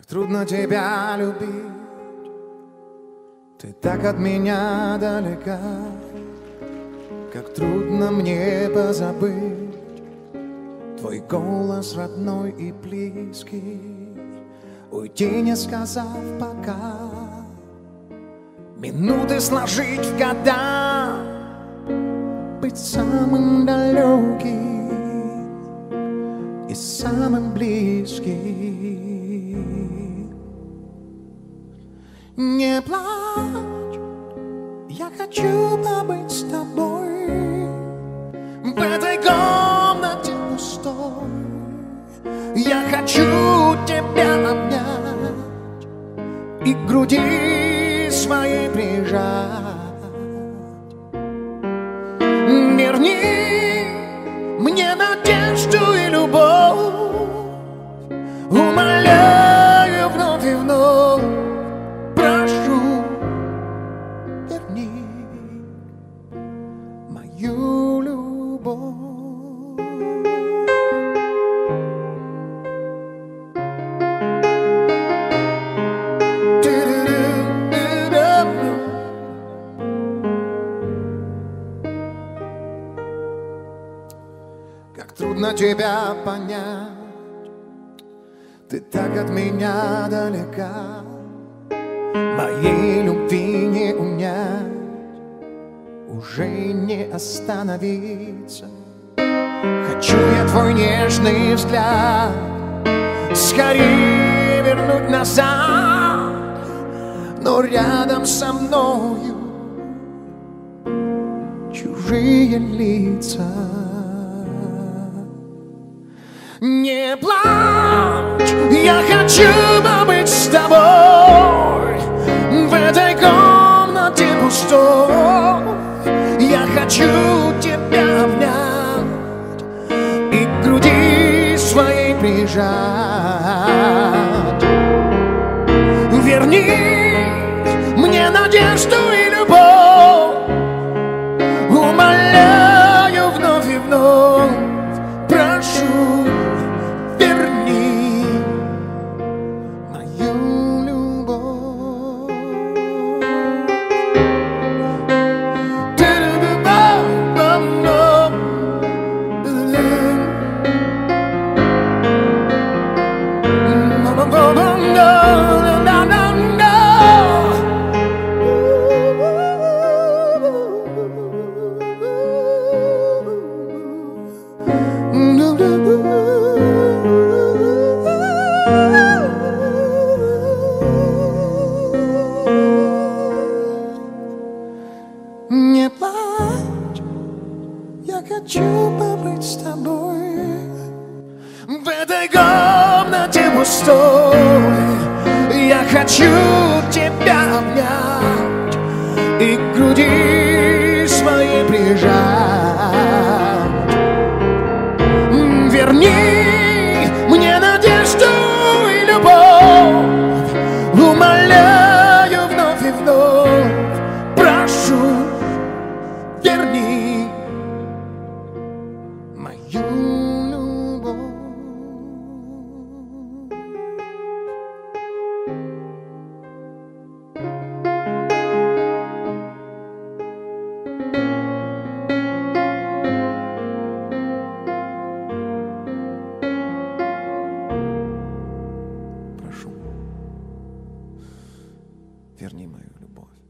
Как трудно тебя любить, ты так от меня далека. Как трудно мне позабыть твой голос родной и близкий, уйти, не сказав пока, минуты сложить в года, быть самым далеким и самым близким. Не плачь, я хочу побыть с тобой в этой комнате пустой. Я хочу тебя обнять и к груди своей прижать. Верни мне надежду и любовь, умоляю вновь и вновь, прошу, верни мою любовь. Как трудно тебя понять, ты так от меня далека. Моей любви не унять, уже не остановиться. Хочу я твой нежный взгляд скорее вернуть назад, но рядом со мною чужие лица. Не плачь, я хочу побыть с тобой в этой комнате пустой. Я хочу тебя обнять и к груди своей прижать. Верни мне надежду и любовь, умоляю вновь и вновь, прошу, верни мою любовь. Не плачь, я хочу побыть с тобой в этой комнате пустой. Я хочу тебя обнять и к груди своей прижать. Верни мне надежду и любовь, умоляю вновь и вновь, прошу, верни мою любовь. Прошу, верни мою любовь.